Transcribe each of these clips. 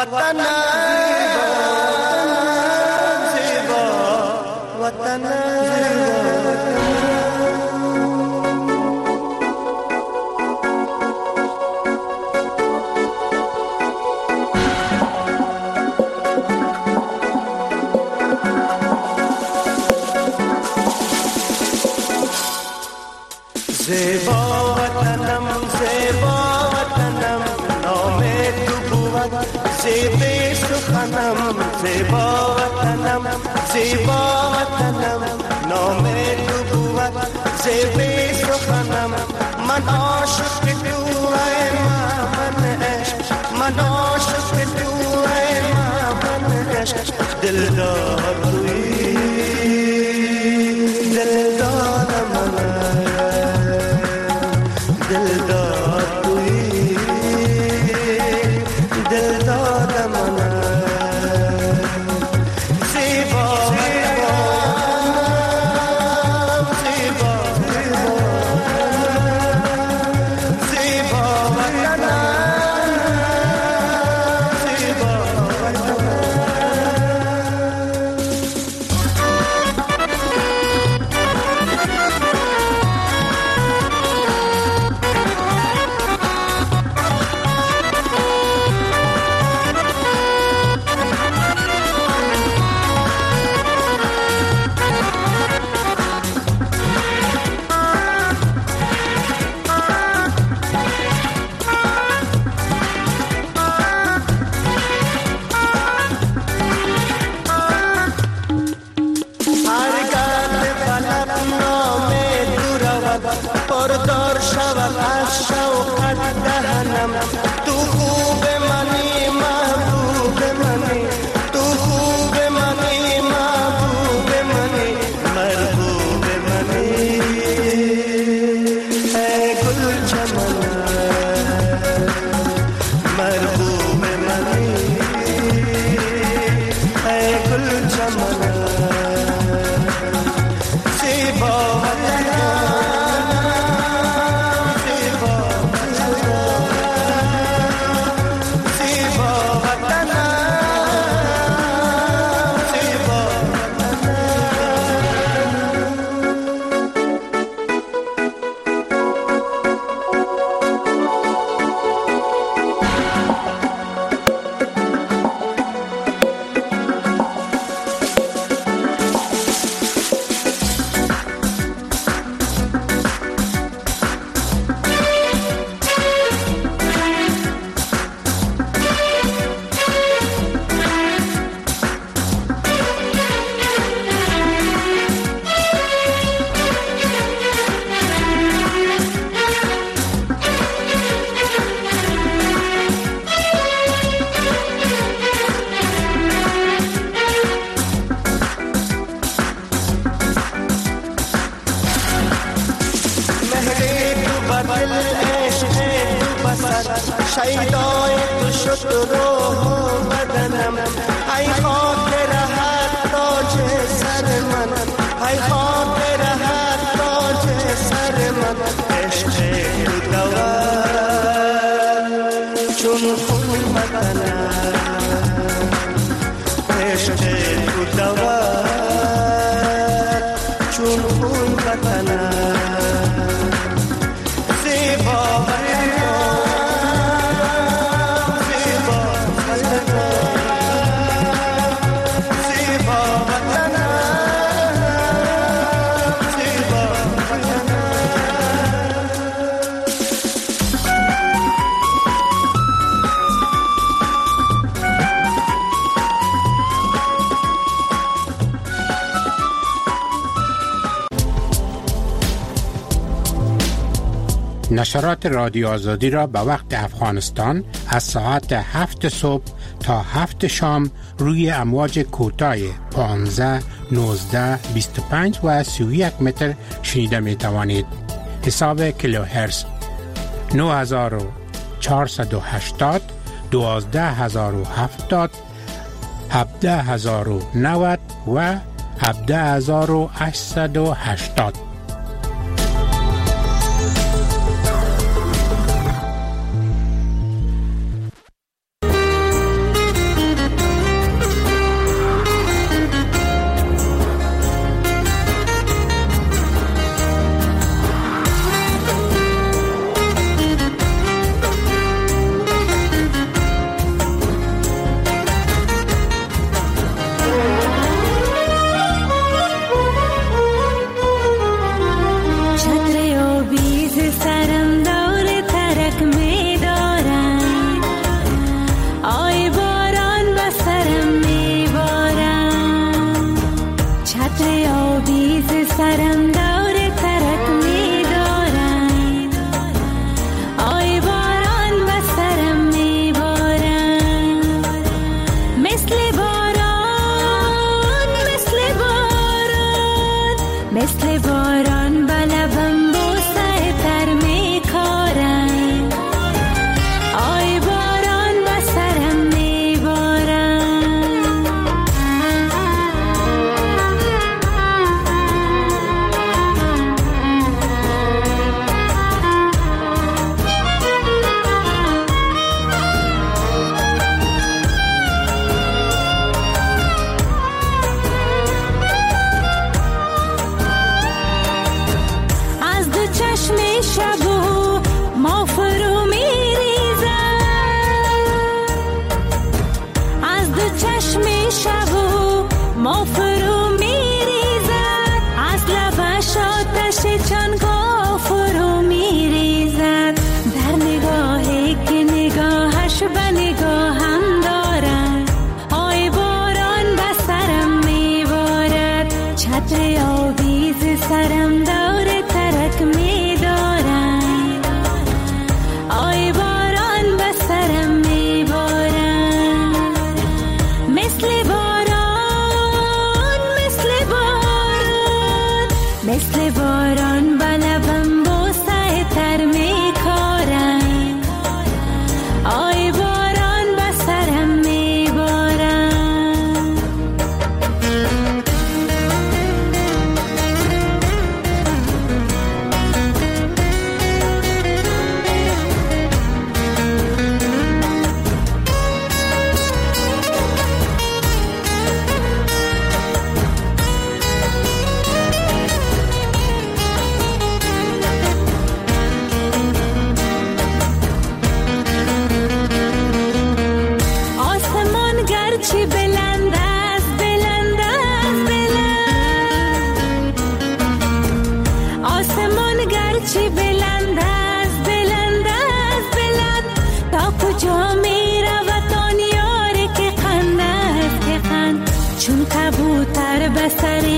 شیدای تو شد روح بدنم، ای خاک راحت تاج سر من، ای خاک راحت تاج سر من. عشق تو دوار چون خون بدنم، عشق تو دوار چون خون بدنم. نشرات رادیو آزادی را به وقت افغانستان از ساعت 7 صبح تا 7 شام روی امواج کوتاه 15، 19، 25 و 31 متر شنیده می توانید. حساب کیلوهرتز 9480، 12070، 17090 و 17880.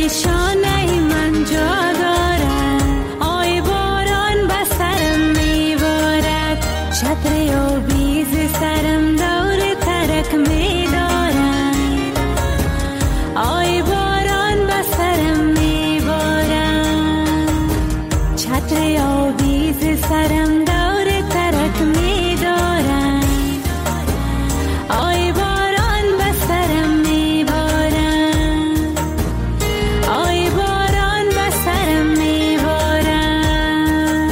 شانه من جا دارد، آی باران به سرم میبارد، چتر آبیز سرم دور ترک میدارد، آی باران به سرم میبارد، چتر آبیز سرم دور ترک میدارد، آی باران به سرم میبارد، آی باران به سرم میبارد.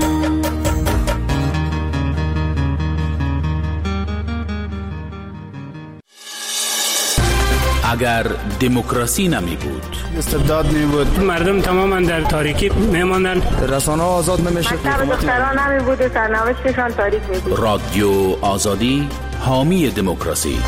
اگر دموکراسی نمی بود، استبداد نمی بود، مردم تماما در تاریکی میماندند، رسانه آزاد نمیشد، مکتب دختران نمی بود و سرنوشتشان تاریک می بود. رادیو آزادی حامی دموکراسی.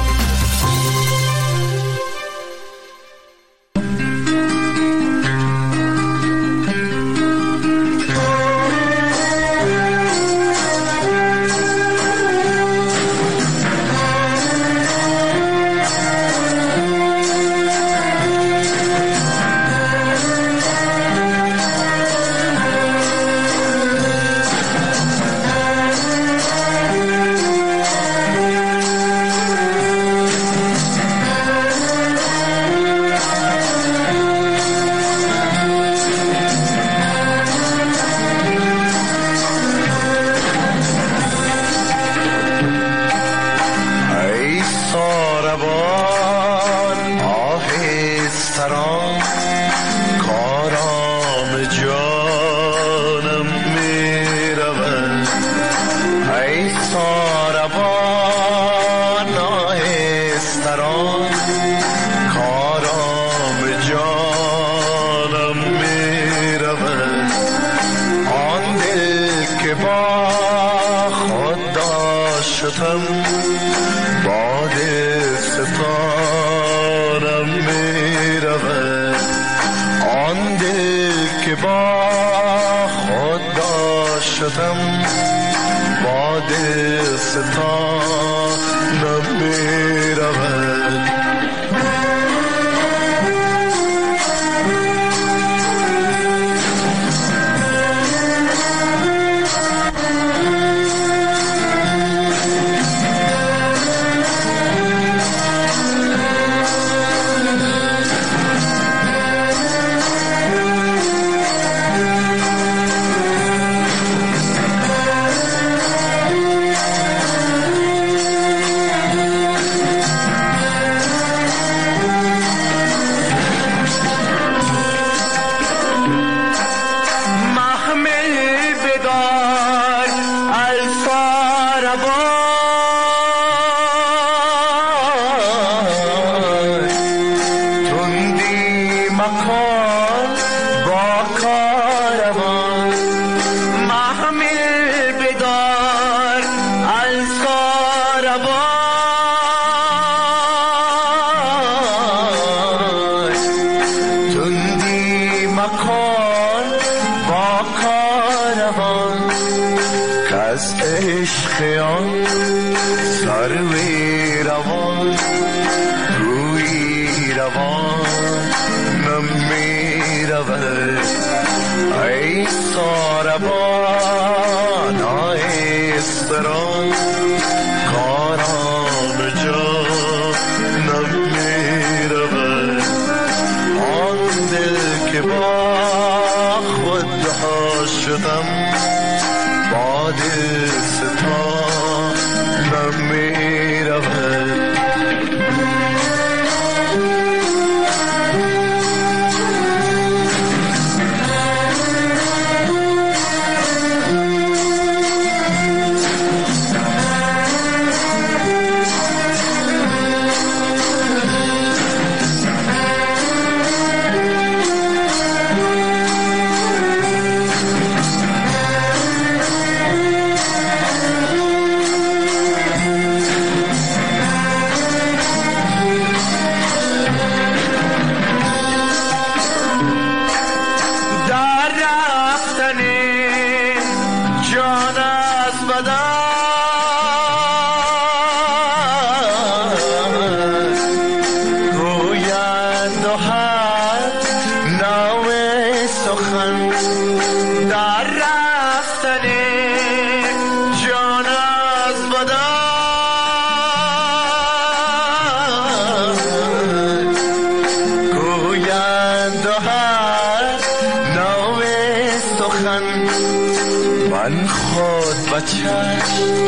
گویند و هر نام سخن من خود بچه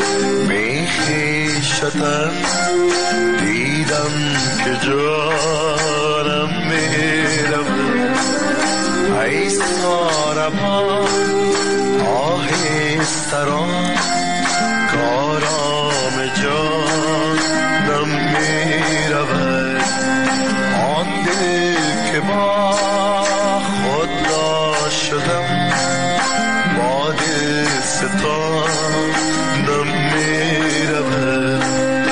میخی شدم دیدم که جانم میرم ای ساربا آهستران کارام جانم میرود آن دل که با خود شدم با دل ستانم میرود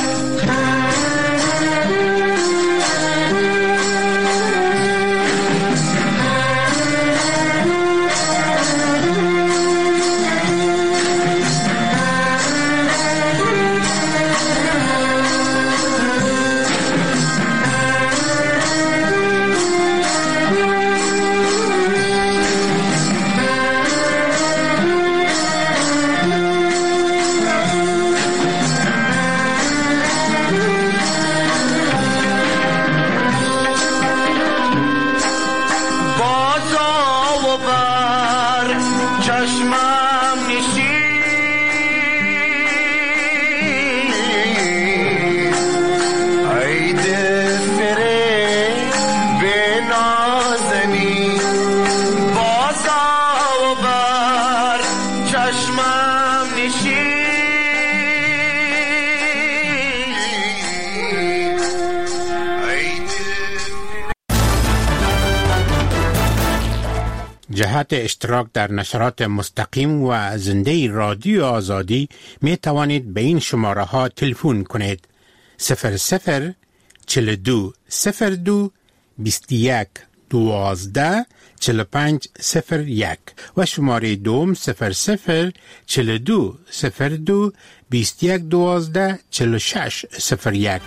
جهت اشتراک در نشرات مستقیم و زنده رادیو آزادی می توانید به این شماره ها تلفن کنید 00 42 02 21 12 45 01 و شماره دوم 00 42 02 21 12 46 01.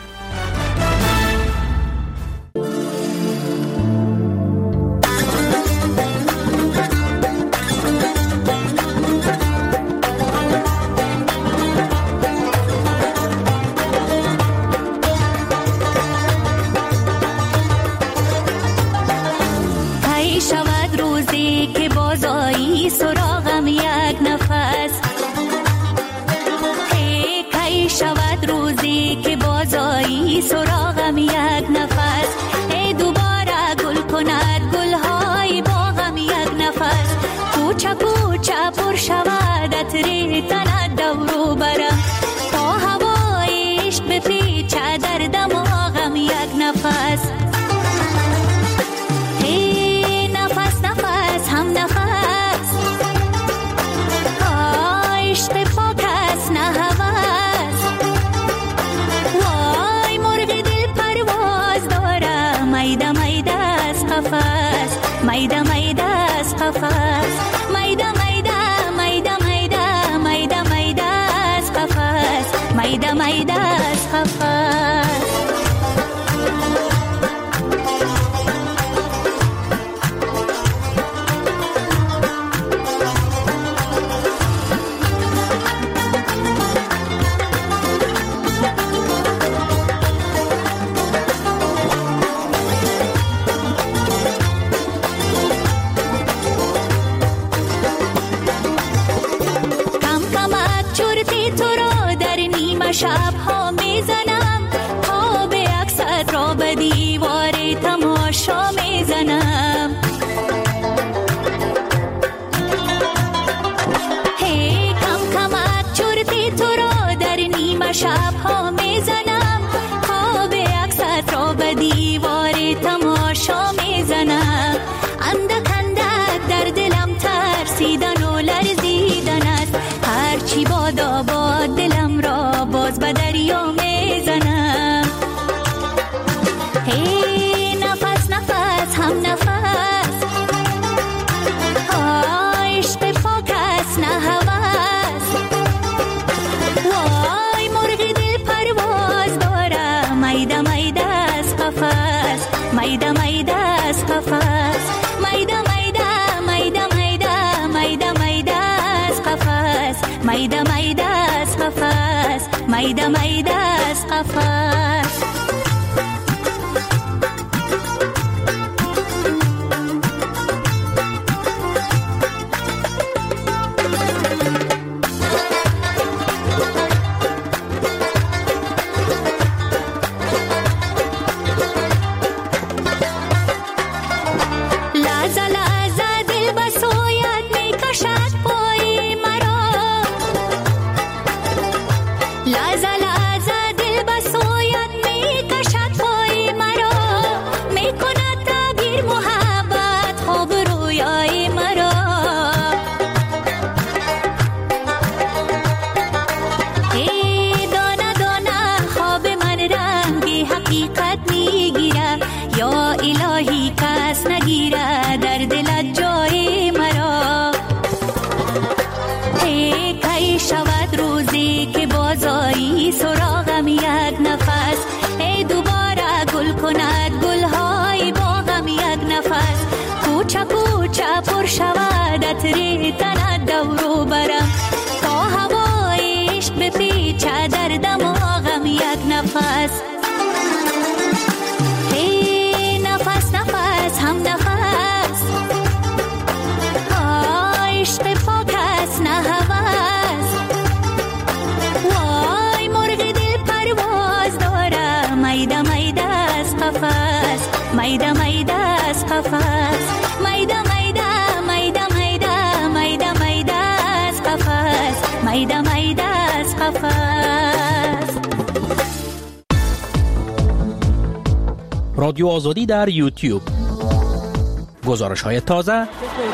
سراغم یک نفس ای دوباره گل کند گلهای باغم یک نفس کوچه کوچه پر شود عطر تند دورو برم تا هوای عشق بپیچه در دماغم یک نفس ای نفس نفس هم نفس عشق پاک است نه هوس وای مرغ دل پرواز داره میده میده از قفس میده میده از قفس میده میده میده میده میده میده از قفس میده میده از قفس شب ها میزنم خواب عکست را به دیوار تماشا میزنم هی کم کمک چرتی تو را در نیمه شب ها میزنم خواب عکست را به دیوار تماشا میزنم اندک اندک در دلم ترسیدن و لرزیدن است هرچی بادا باد دلم را باز به دریا میزنم هی نفس نفس هم نفس عشق پاک است نه هوس وای مرغ دل پرواز داره میده میده از قفس میده میده از قفس میده میده میده میده میده میده از قفس میده میده از قفس میده میده از قفس. پر شود عطر تن دورو برم تا هوای عشق بپیچه در دماغم یک نفس. هی نفس نفس هم نفس، عشق پاک است نه هوس. وای مرغ دل پرواز داره میده میده از قفس، میده میده از قفس، میده میده میده از قفس. رادیو آزادی در یوتیوب، گزارش های تازه.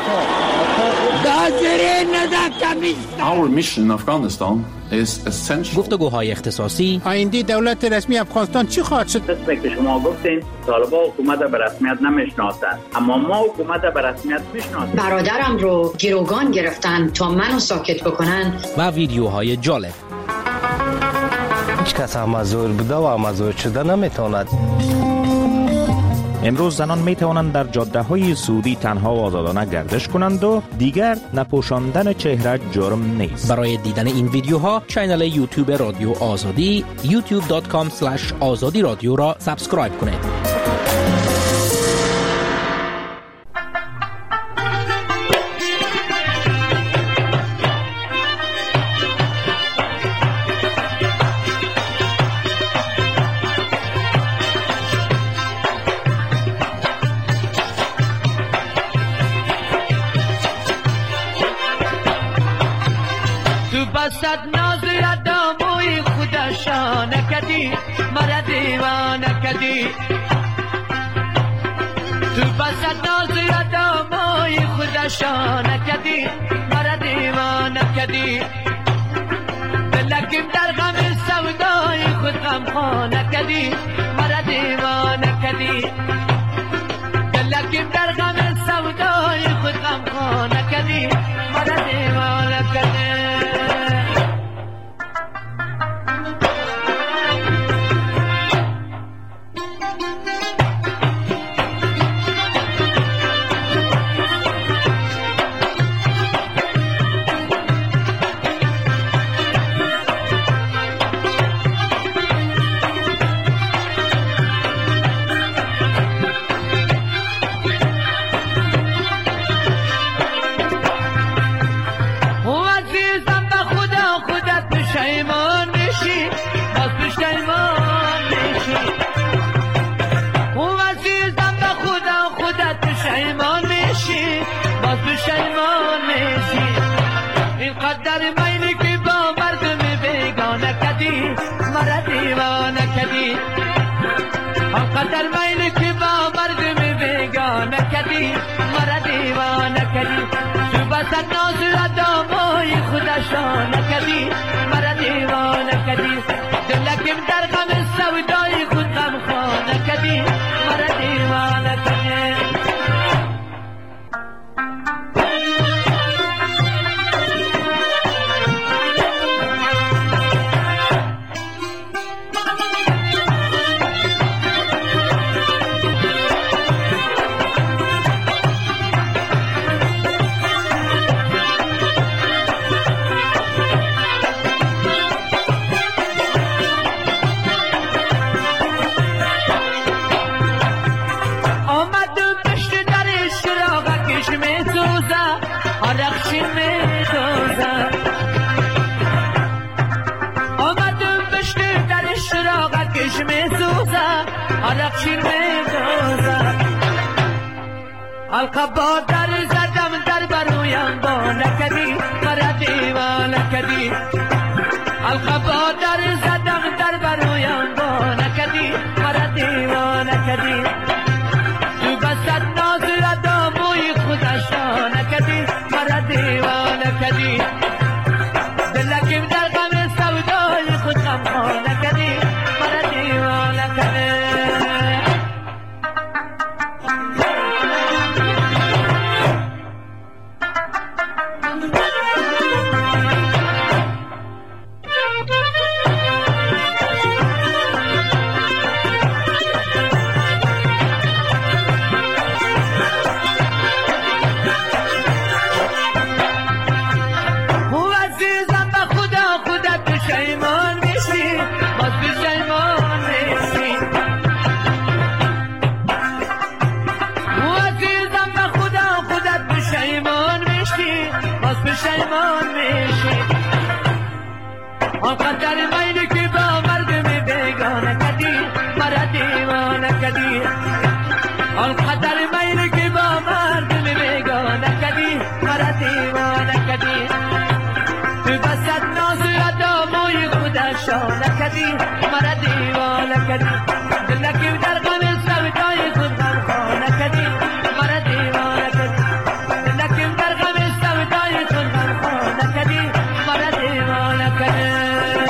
Our mission in Afghanistan is essential. گفتگوهای اختصاصی. آینده دولت رسمی افغانستان چی خواهد شد؟ مثل که شما گفتین طالبان حکومت به رسمیت نمیشناسند، اما ما حکومت به رسمیت میشناسیم. برادرم رو گروگان گرفتن تا منو ساکت بکنن. و ویدیوهای جالب. هیچ کس مزور بوده و مزور شده نمیتواند. امروز زنان می توانند در جاده های سعودی تنها و آزادانه گردش کنند و دیگر نپوشاندن چهره جرم نیست. برای دیدن این ویدیوها کانال یوتیوب رادیو آزادی youtube.com/azadi رادیو را سابسکرایب کنید. صد ناظر داموی خودشا نکدی مرا دیوانه کدی. تو بسد ناظر داموی خودشا نکدی مرا دیوانه کدی. دلکم در غم سودای خود غم خانه کدی مرا دیوانه کدی. دلکم در غم سودای خود غم خانه کدی مرا دیوانه کدی. قدر میل که با مردم بیگانه کدی مرا دیوانه کدی. تو بسد ناظر داموی خودشا نکدی مرا دیوانه کدی. دلکم در غم سودای خود غم خانه کدی مرا دیوانه کدی. شراغت کش می سوزه عرق شیر می دوزه القبا در زدم در برویم با نکدی مرا دیوانه کدی القبا در زدم در برویم با نکدی مرا دیوانه کدی تو بسد ناظر داموی خودش را نکدی مرا دیوانه کدی دلکیم در غم سودای خود غمخوانه کدی مرا دیوانه کدی پشیمان میشی آنقدر میلی که با مردم بیگانه کدی مرا دیوانه کدی آنقدر میلی که با مردم بیگانه کدی مرا دیوانه کدی تو بسد نازو داموی خودشانه کدی مرا دیوانه کدی دلکیم در غم سودای خود غمخوانه کدی مرا دیوانه کدی دلکیم در غم سودای خود غمخوانه کدی مرا دیوانه کدی.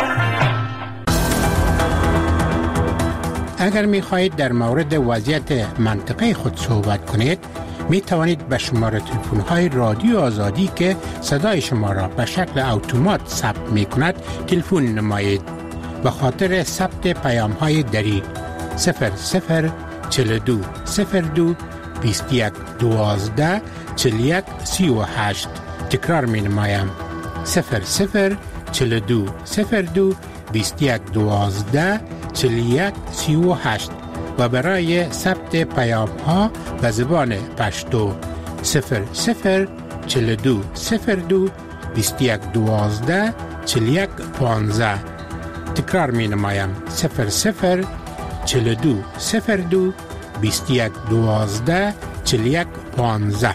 اگر می خواهید در مورد وضعیت منطقه خود صحبت کنید می توانید به شماره تلفن های رادیو آزادی که صدای شما را به شکل اتومات ثبت می کند تلفن نمایید. به خاطر ثبت پیام های دری 0042 02 21 12 41 38 تکرار می نمایم 0042 02 21 12 41 38 و برای ثبت پیام ها به زبان پشتو 0042 02 21 12 41 15 تکرار می نمایم 0042 02 21 12 41 15.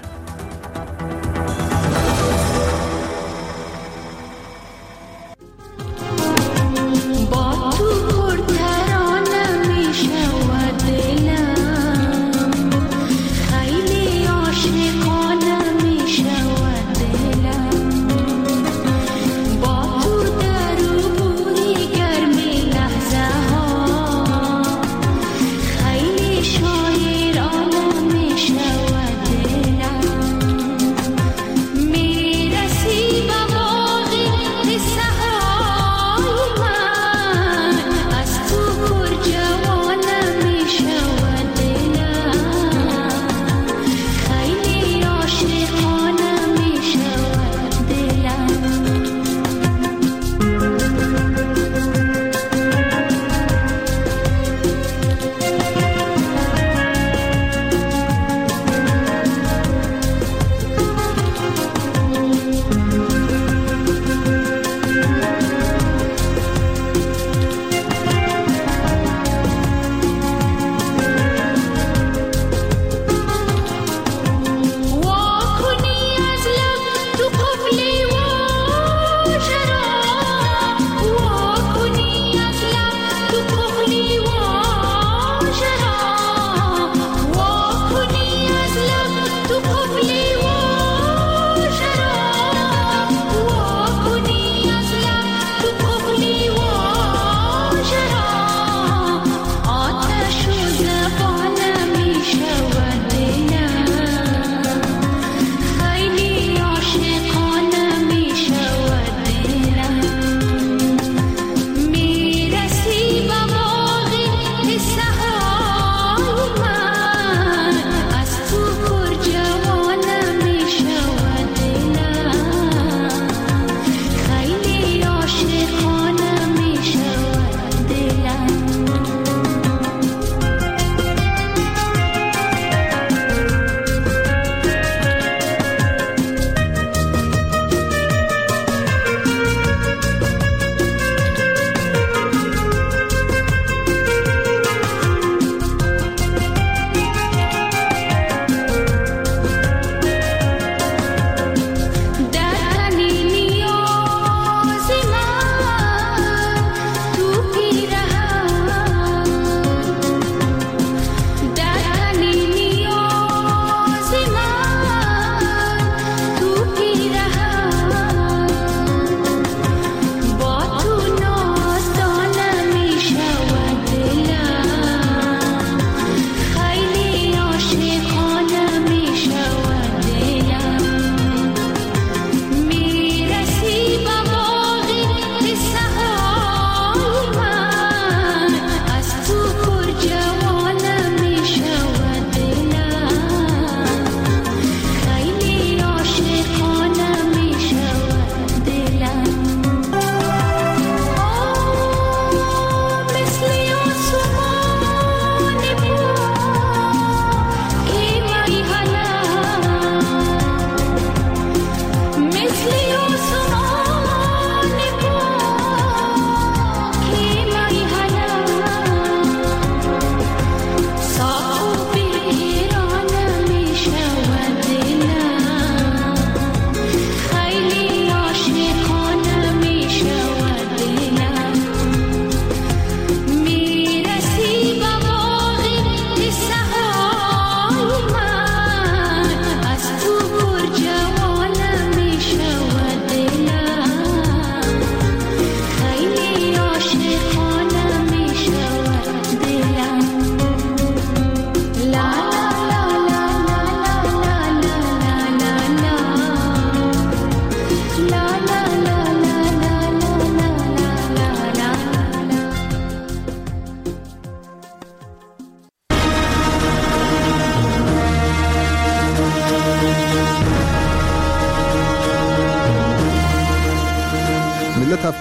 شایر عالم می شود دلم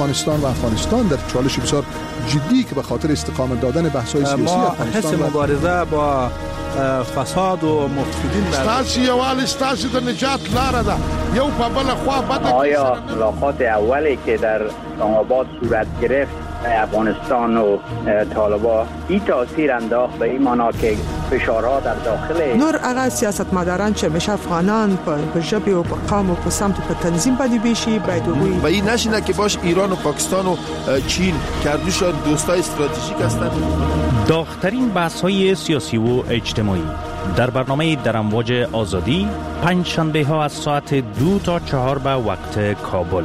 افغانستان و افغانستان در چالش بسیار جدی که به خاطر استقامت دادن بحث‌های سیاسی افغانستان حس مبارزه با فساد و مفسدین ستاسو یوال ستاسو د نجات لاره ده یو په بل خوا بده. آیا ملاقات اولی که در اسلام آباد صورت گرفت افغانستان و طالبان این تاثیر انداخت به این معنا که فشارها در داخل نور هغه سیاستمداران چې مشه افغانان په ژبه او په قوم او په سمت په تنظیم باندې بشي باید وي و این نشینه که باش ایران و پاکستان و چین کردوش دوستای استراتژیک هستند. داغ‌ترین بحث‌های سیاسی و اجتماعی در برنامه در امواج آزادی پنج شنبه ها از ساعت 2 تا 4 به وقت کابل.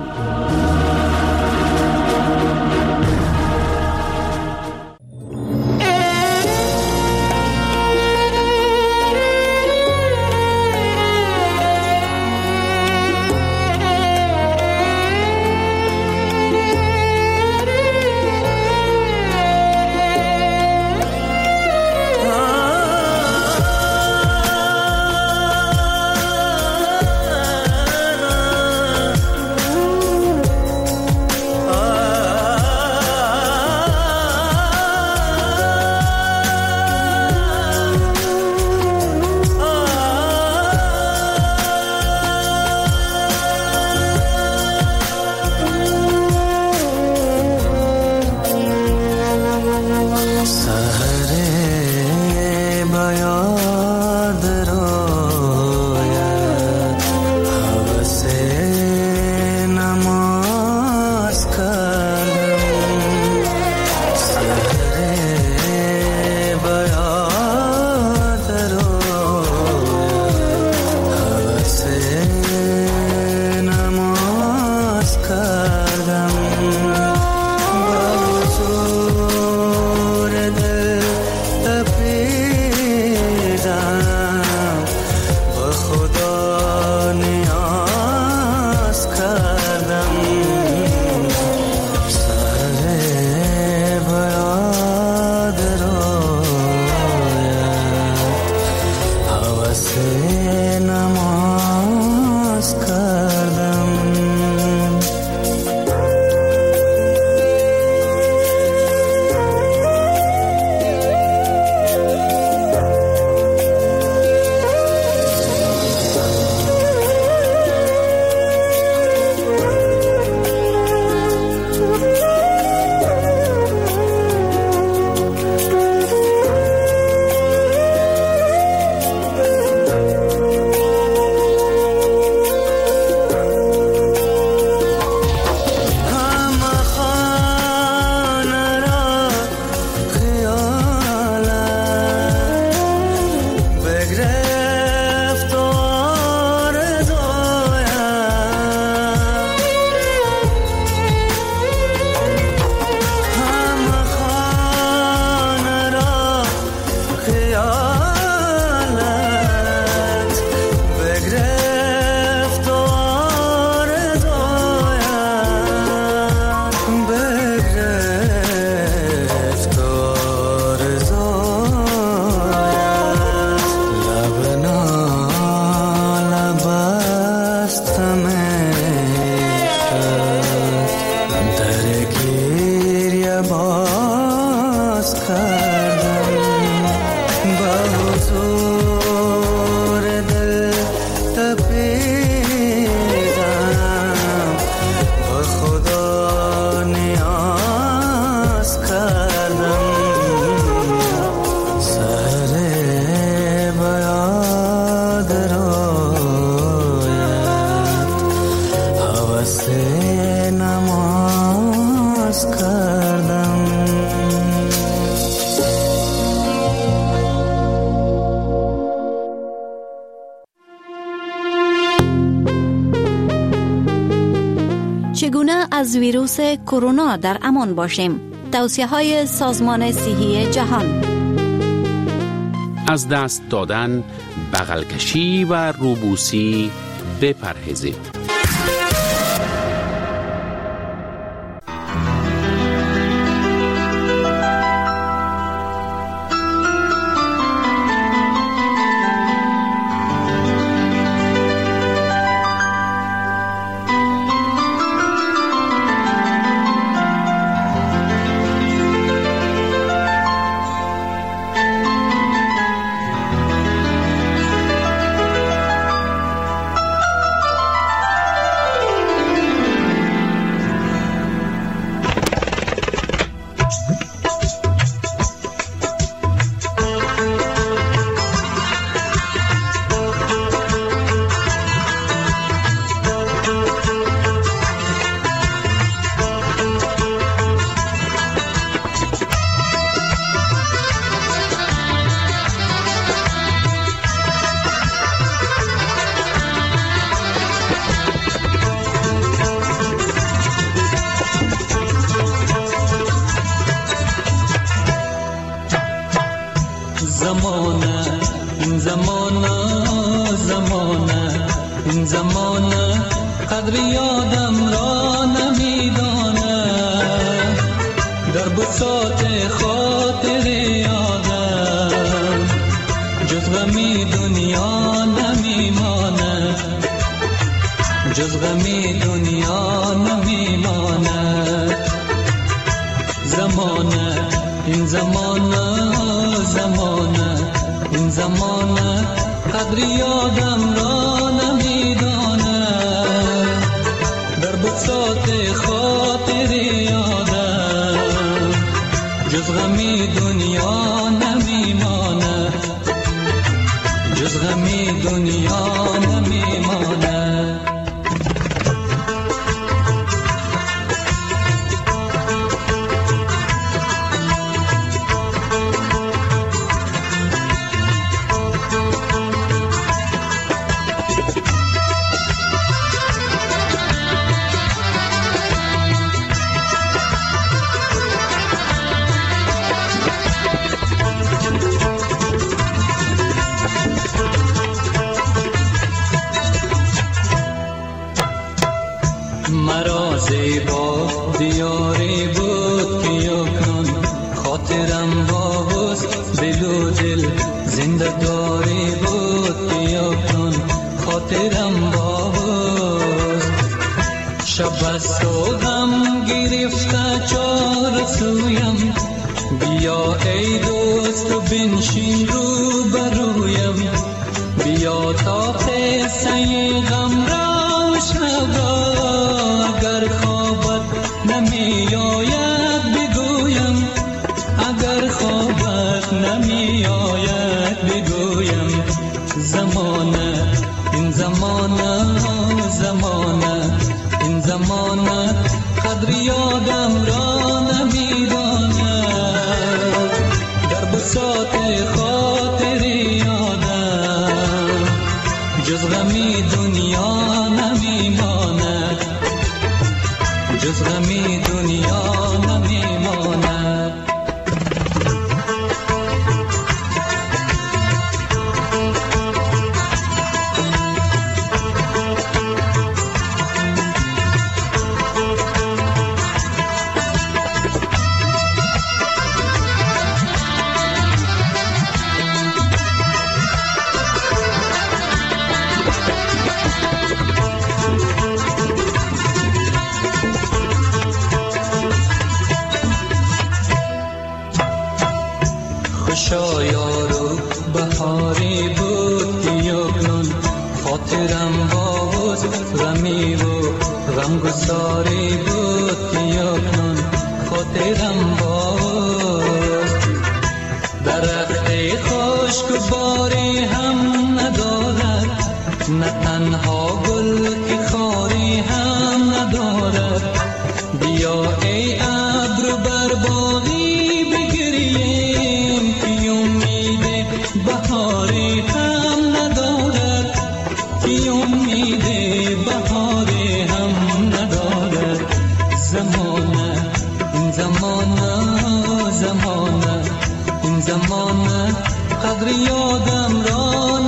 چگونه از ویروس کرونا در امان باشیم؟ توصیه‌های سازمان صحی جهان. از دست دادن، بغل کشی و روبوسی بپرهیزید. زمانه این زمانه قدر یادم را نمیدانه در بساط خاطر یادم جز غمی دنیا نمیمانه جز غمی دنیا نمیمانه زمانه این زمانه قدر یادم را نمیدانه در بساط خاطر یادم جز غمی دنیا نمیمانه جز غمی دنیا نمیمانه مرا زیبا دیاری بود که یکان خاطرم باز دل و دل زنده داری بود که یکان خاطرم باز شب است و غم گرفته چار سویم بیا ای دوست و بنشین رو برویم بیا تا قصه غم را شنوا اگر خوابت نمی آید بگویم اگر خوابت نمی آید بگویم زمانه این زمانه قدر یادم را نمی داند در بساط خاطر یادم جز غمی دنیا نمیماند جز غمی دنیا نمیماند شایارو بهاری بود که یکنون خاطرم باز غمی و غمگساری بود که یکنون خاطرم باز درخت خشک باری هم ندارد نه تنها گل که خاری هم ندارد بیا ای ابر بر باغی بگریم که امید بهاری هم ندارد که امید بهاری هم ندارد زمانه این زمانه قدر یادم را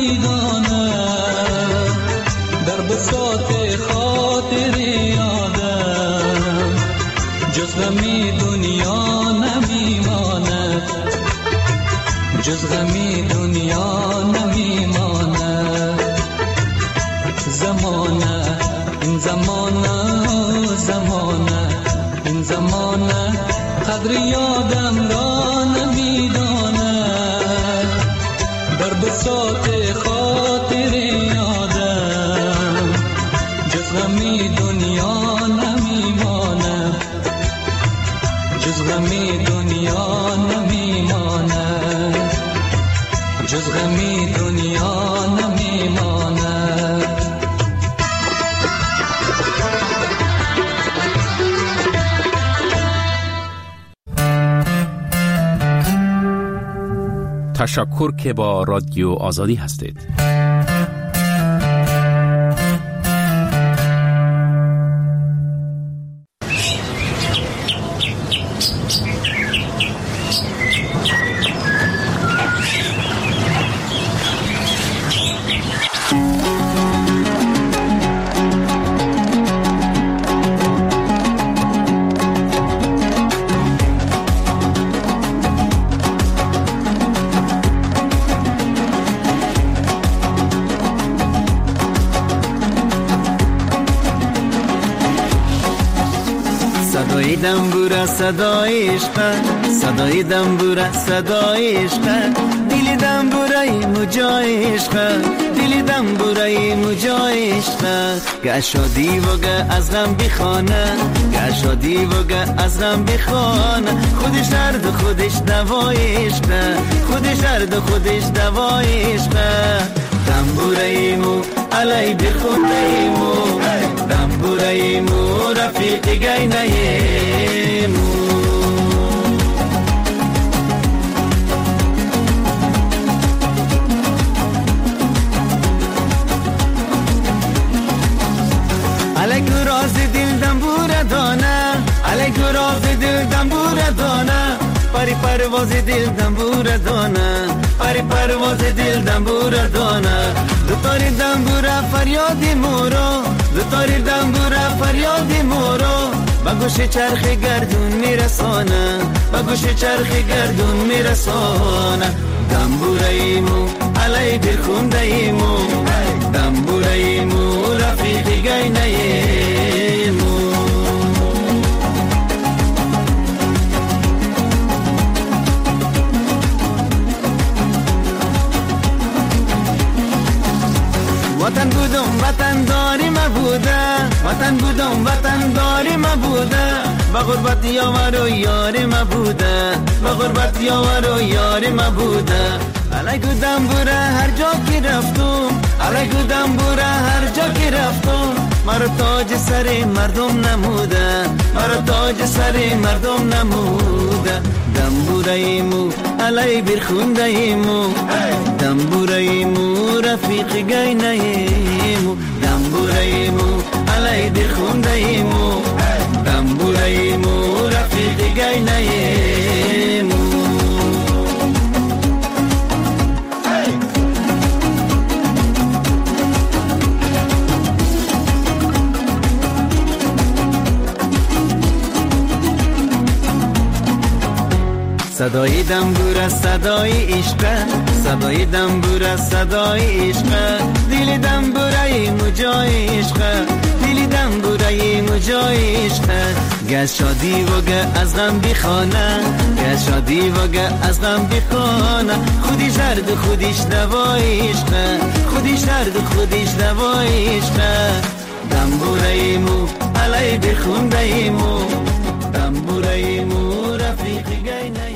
نمیداند در بساط خاطر یادم جز غمی دنیا نمیماند جز غمی دنیا نمیماند زمانه این زمانه قدر یادم را نمیداند در بساط خاطر یادم جز غمی دنیا نمیماند جز غمی دنیا نمیماند جز غمی دنیا نمیماند تشکر که با رادیو آزادی هستید. دنبوره صدای عشق، صدای دنبوره صدای عشق، دل دنبوره مجای عشق، دل دنبوره مجای عشق. گه شادی و گه از غم بخانه، گه شادی و گه از غم بخانه، خودش درد و خودش دوای عشق، خودش درد و خودش دوای عشق. دنبوره ایمو علی بخونده ایمو، دنبوره ایمو رفیق گینه ایمو. علیکو راز دل دنبوره دانه، علیکو راز دل دنبوره دانه، پری پرواز دل دنبوره دانه، پری پرواز دل دنبوره دانه. دوتاری دنبوره فریادی مورو، دوتاری دنبوره فریادی مورو، با گوش چرخ گردون میرسانه، با گوش چرخ گردون میرسانه. دنبوره ایمو علی بخونده ایمو، دنبوره ایمو رفیق گینه ایمو. وطن بودم وطن داری ما بوده، وطن بودم وطن داری ما بوده، با غربت یاور و یاری ما بوده، با غربت یاور و یاری ما بوده. علیکو دنبوره هر جا که رفتم، علیکو دنبوره هر جا که رفتم، مرا تاج سر مردم نموده، مرا تاج سر مردم نموده. دنبوره ایمو علی برخونده ایمو، دنبوره ایمو رفیق گینه ایمو، دنبوره ایمو علی برخونده ایمو، دنبوره ایمو رفیق گینه ایمو. صدای دنبوره صدای عشق، صدای دنبوره صدای عشق، دل دنبوره مجای عشق، دل دنبوره مجای عشق. گه شادی و گه از غم بخانه، گه شادی و گه از غم بخانه، خودش درد و خودش دوای عشق، خودش درد و خودش دوای عشق. دنبوره ایمو علی بخونده ایمو، دنبوره ایمو رفیق گینه